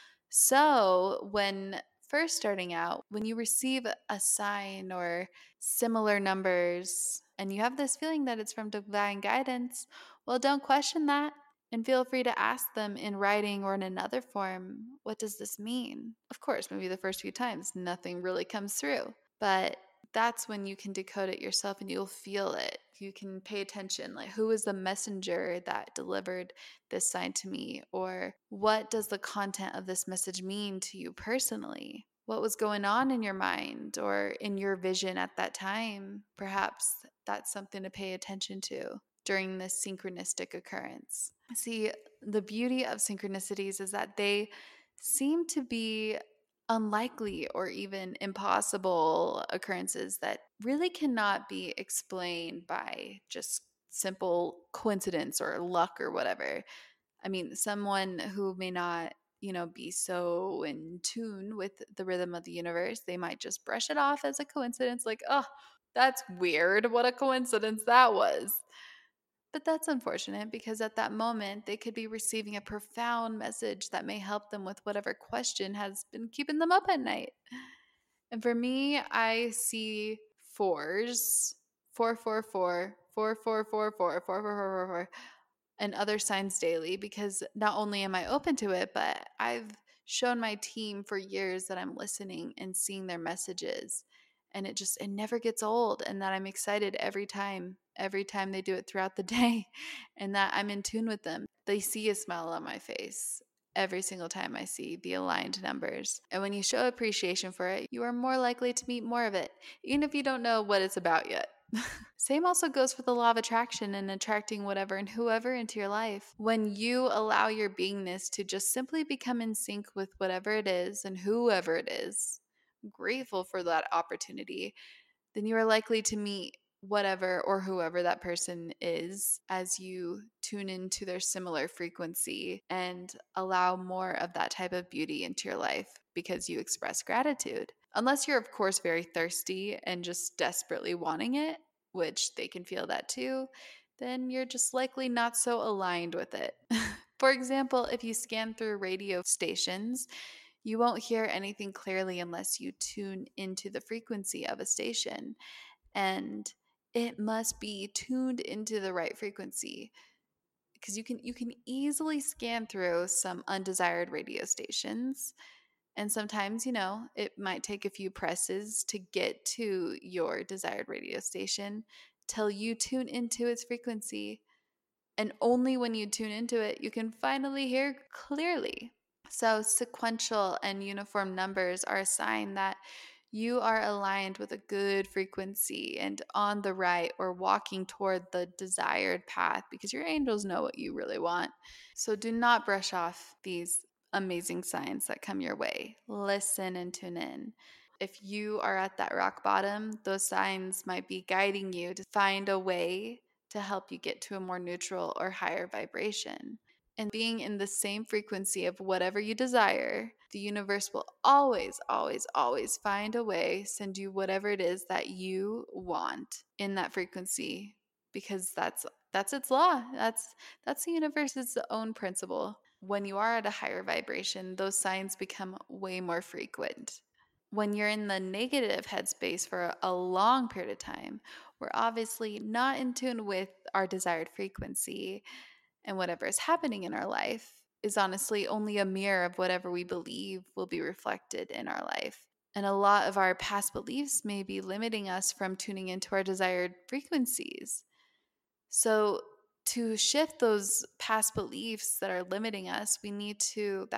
So, when first starting out, when you receive a sign or similar numbers and you have this feeling that it's from divine guidance, well, don't question that and feel free to ask them in writing or in another form, what does this mean? Of course, maybe the first few times nothing really comes through, but that's when you can decode it yourself and you'll feel it. You can pay attention, like, who is the messenger that delivered this sign to me? Or what does the content of this message mean to you personally? What was going on in your mind or in your vision at that time? Perhaps that's something to pay attention to during this synchronistic occurrence. See, the beauty of synchronicities is that they seem to be unlikely or even impossible occurrences that really cannot be explained by just simple coincidence or luck or whatever. I mean, someone who may not, be so in tune with the rhythm of the universe, they might just brush it off as a coincidence, like, oh, that's weird. What a coincidence that was. But that's unfortunate because at that moment, they could be receiving a profound message that may help them with whatever question has been keeping them up at night. And for me, I see fours, 444, 4444, 4444, and other signs daily because not only am I open to it, but I've shown my team for years that I'm listening and seeing their messages. And it never gets old, and that I'm excited every time they do it throughout the day, and that I'm in tune with them. They see a smile on my face every single time I see the aligned numbers. And when you show appreciation for it, you are more likely to meet more of it, even if you don't know what it's about yet. Same also goes for the law of attraction and attracting whatever and whoever into your life. When you allow your beingness to just simply become in sync with whatever it is and whoever it is, grateful for that opportunity, then you are likely to meet whatever or whoever that person is as you tune into their similar frequency and allow more of that type of beauty into your life because you express gratitude. Unless you're, of course, very thirsty and just desperately wanting it, which they can feel that too, then you're just likely not so aligned with it. For example, if you scan through radio stations, you won't hear anything clearly unless you tune into the frequency of a station. And it must be tuned into the right frequency because you can easily scan through some undesired radio stations. And sometimes, it might take a few presses to get to your desired radio station till you tune into its frequency. And only when you tune into it, you can finally hear clearly. So, sequential and uniform numbers are a sign that you are aligned with a good frequency and on the right or walking toward the desired path, because your angels know what you really want. So, do not brush off these amazing signs that come your way. Listen and tune in. If you are at that rock bottom, those signs might be guiding you to find a way to help you get to a more neutral or higher vibration. And being in the same frequency of whatever you desire, the universe will always, always, always find a way, send you whatever it is that you want in that frequency, because that's its law. That's the universe's own principle. When you are at a higher vibration, those signs become way more frequent. When you're in the negative headspace for a long period of time, we're obviously not in tune with our desired frequency, and whatever is happening in our life is honestly only a mirror of whatever we believe will be reflected in our life. And a lot of our past beliefs may be limiting us from tuning into our desired frequencies. So, to shift those past beliefs that are limiting us, we need to,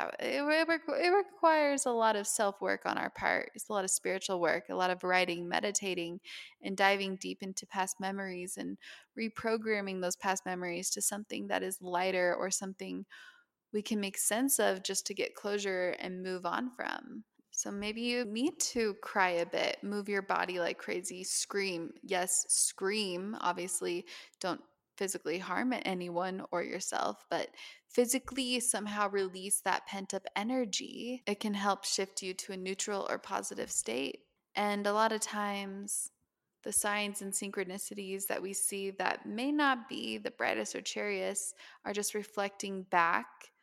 it requires a lot of self work on our part. It's a lot of spiritual work, a lot of writing, meditating, and diving deep into past memories and reprogramming those past memories to something that is lighter or something we can make sense of just to get closure and move on from. So maybe you need to cry a bit, move your body like crazy, scream. Yes, scream. Obviously, don't physically harm anyone or yourself, but physically somehow release that pent up energy. It can help shift you to a neutral or positive state. And a lot of times, the signs and synchronicities that we see that may not be the brightest or cheeriest are just reflecting back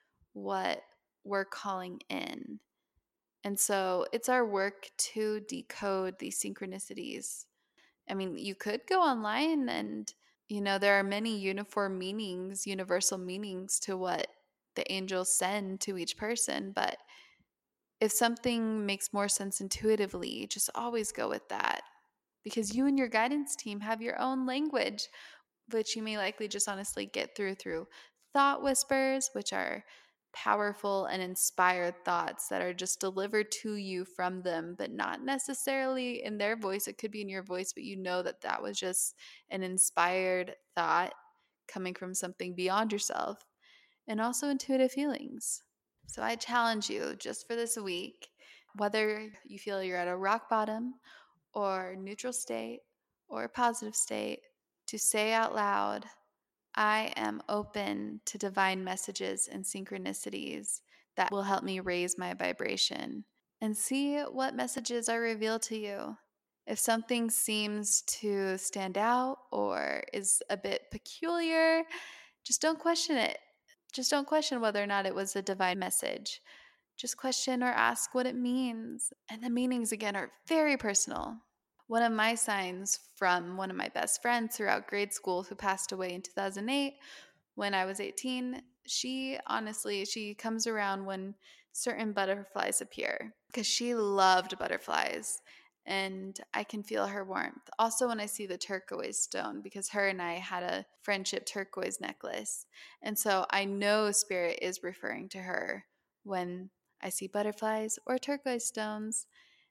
what we're calling in. And so it's our work to decode these synchronicities. I mean, you could go online and, there are many uniform meanings, universal meanings to what the angels send to each person. But if something makes more sense intuitively, just always go with that, because you and your guidance team have your own language, which you may likely just honestly get through thought whispers, which are powerful and inspired thoughts that are just delivered to you from them, but not necessarily in their voice. It could be in your voice, but you know that that was just an inspired thought coming from something beyond yourself. And also intuitive feelings. So I challenge you just for this week, whether you feel you're at a rock bottom or neutral state or a positive state, to say out loud, I am open to divine messages and synchronicities that will help me raise my vibration, and see what messages are revealed to you. If something seems to stand out or is a bit peculiar, just don't question it. Just don't question whether or not it was a divine message. Just question or ask what it means. And the meanings, again, are very personal. One of my signs from one of my best friends throughout grade school, who passed away in 2008 when I was 18, she comes around when certain butterflies appear, because she loved butterflies. And I can feel her warmth. Also, when I see the turquoise stone, because her and I had a friendship turquoise necklace. And so I know Spirit is referring to her when I see butterflies or turquoise stones.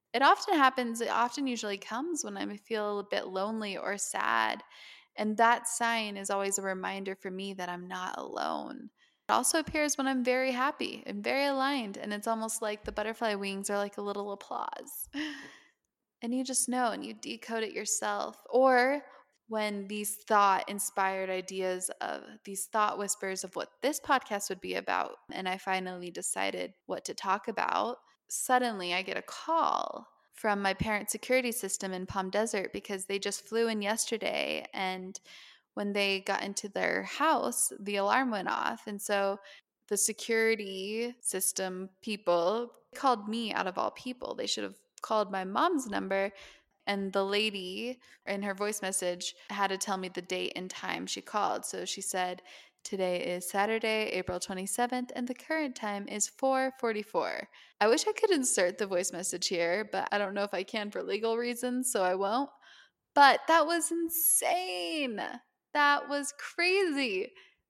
It often usually comes when I feel a bit lonely or sad. And that sign is always a reminder for me that I'm not alone. It also appears when I'm very happy and very aligned. And it's almost like the butterfly wings are like a little applause. And you just know, and you decode it yourself. Or when these thought inspired ideas of these thought whispers of what this podcast would be about, and I finally decided what to talk about, suddenly I get a call from my parent security system in Palm Desert, because they just flew in yesterday, and when they got into their house, the alarm went off. And so the security system people called me out of all people. They should have called my mom's number. And the lady in her voice message had to tell me the date and time she called. So she said, today is Saturday, April 27th, and the current time is 4:44. I wish I could insert the voice message here, but I don't know if I can for legal reasons, so I won't. But that was insane. That was crazy.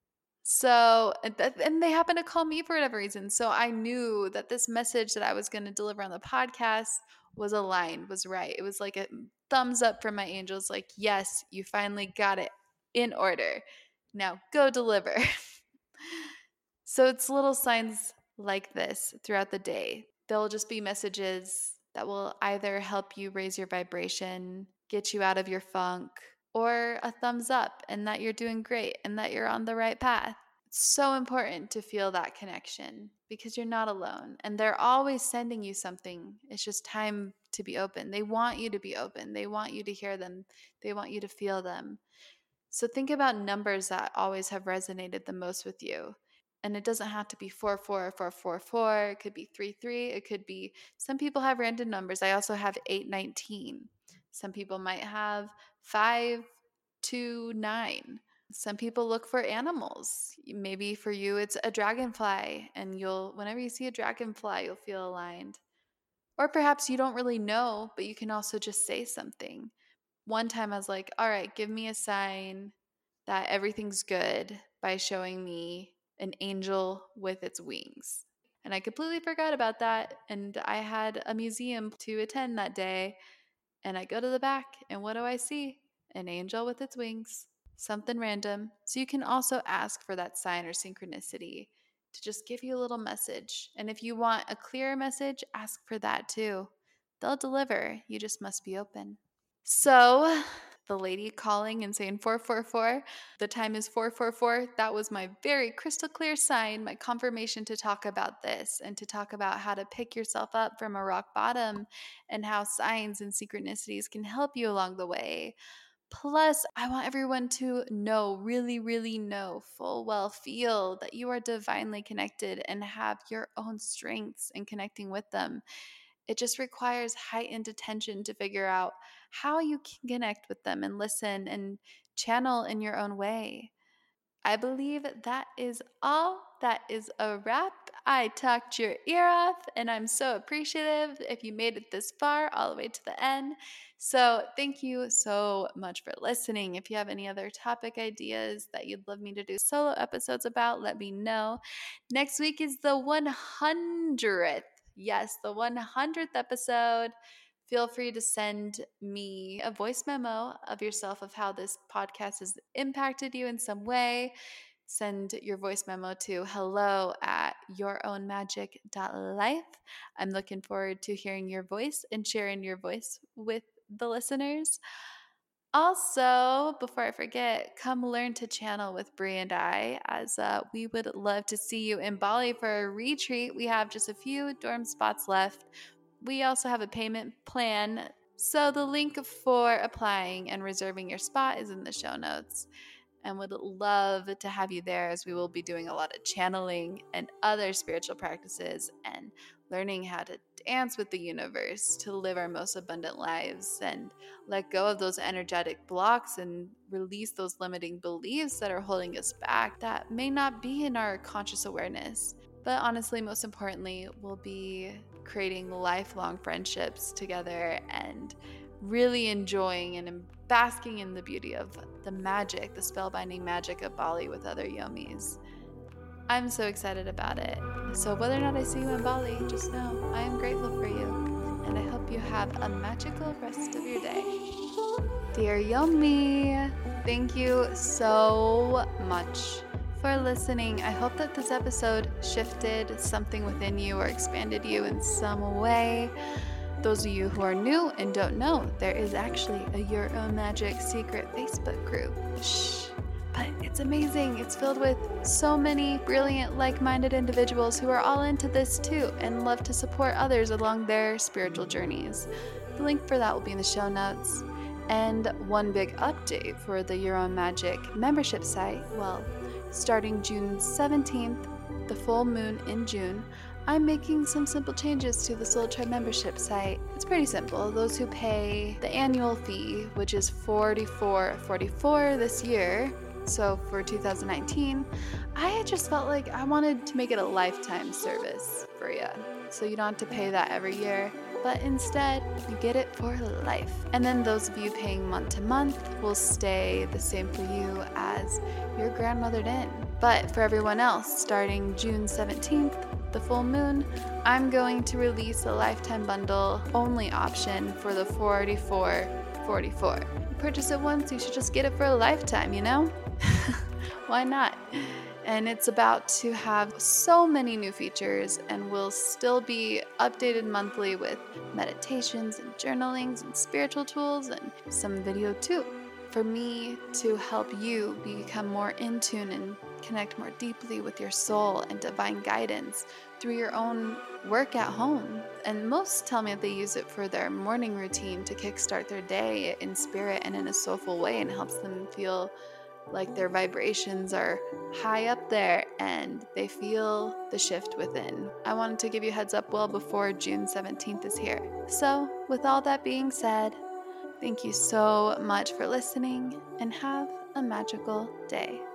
So, and they happened to call me for whatever reason. So I knew that this message that I was going to deliver on the podcast was aligned, was right. It was like a thumbs up from my angels, like, yes, you finally got it in order. Now go deliver. So it's little signs like this throughout the day. There'll just be messages that will either help you raise your vibration, get you out of your funk, or a thumbs up and that you're doing great and that you're on the right path. It's so important to feel that connection because you're not alone and they're always sending you something. It's just time to be open. They want you to be open. They want you to hear them. They want you to feel them. So think about numbers that always have resonated the most with you. And it doesn't have to be 44444. It could be 33. It could be, some people have random numbers. I also have 819. Some people might have 529. Some people look for animals. Maybe for you it's a dragonfly, and whenever you see a dragonfly, you'll feel aligned. Or perhaps you don't really know, but you can also just say something. One time I was like, all right, give me a sign that everything's good by showing me an angel with its wings. And I completely forgot about that. And I had a museum to attend that day. And I go to the back, and what do I see? An angel with its wings. Something random. So you can also ask for that sign or synchronicity to just give you a little message. And if you want a clearer message, ask for that too. They'll deliver. You just must be open. So the lady calling and saying 444, the time is 444. That was my very crystal clear sign, my confirmation to talk about this and to talk about how to pick yourself up from a rock bottom and how signs and synchronicities can help you along the way. Plus, I want everyone to know, really, really know, full well feel that you are divinely connected and have your own strengths in connecting with them. It just requires heightened attention to figure out how you can connect with them and listen and channel in your own way. I believe that is all. That is a wrap. I talked your ear off, and I'm so appreciative if you made it this far, all the way to the end. So thank you so much for listening. If you have any other topic ideas that you'd love me to do solo episodes about, let me know. Next week is the 100th. Yes, the 100th episode. Feel free to send me a voice memo of yourself of how this podcast has impacted you in some way. Send your voice memo to hello@yourownmagic.life. I'm looking forward to hearing your voice and sharing your voice with the listeners. Also, before I forget, come learn to channel with Brie and I, as we would love to see you in Bali for a retreat. We have just a few dorm spots left. We also have a payment plan, so the link for applying and reserving your spot is in the show notes. And would love to have you there, as we will be doing a lot of channeling and other spiritual practices and learning how to dance with the universe to live our most abundant lives and let go of those energetic blocks and release those limiting beliefs that are holding us back that may not be in our conscious awareness. But honestly, most importantly, we'll be creating lifelong friendships together and really enjoying and basking in the beauty of the magic, the spellbinding magic of Bali with other yomis. I'm so excited about it. So whether or not I see you in Bali, just know I am grateful for you, and I hope you have a magical rest of your day. Dear Yomi, thank you so much for listening. I hope that this episode shifted something within you or expanded you in some way. Those of you who are new and don't know, there is actually a Your Own Magic secret Facebook group. Shh, but it's amazing. It's filled with so many brilliant, like-minded individuals who are all into this too and love to support others along their spiritual journeys. The link for that will be in the show notes. And one big update for the Your Own Magic membership site. Well, starting June 17th, the full moon in June, I'm making some simple changes to the Soul Tribe membership site. It's pretty simple. Those who pay the annual fee, which is $44.44 this year, so for 2019, I just felt like I wanted to make it a lifetime service for you. So you don't have to pay that every year, but instead you get it for life. And then those of you paying month to month will stay the same for you as you're grandmothered in. But for everyone else, starting June 17th, the full moon, I'm going to release a lifetime bundle only option for the 484.44. You purchase it once, you should just get it for a lifetime, you know? Why not? And it's about to have so many new features and will still be updated monthly with meditations and journalings and spiritual tools and some video too, for me to help you become more in tune and connect more deeply with your soul and divine guidance through your own work at home. And most tell me that they use it for their morning routine to kickstart their day in spirit and in a soulful way, and helps them feel like their vibrations are high up there and they feel the shift within. I wanted to give you a heads up well before June 17th is here. So, with all that being said, thank you so much for listening and have a magical day.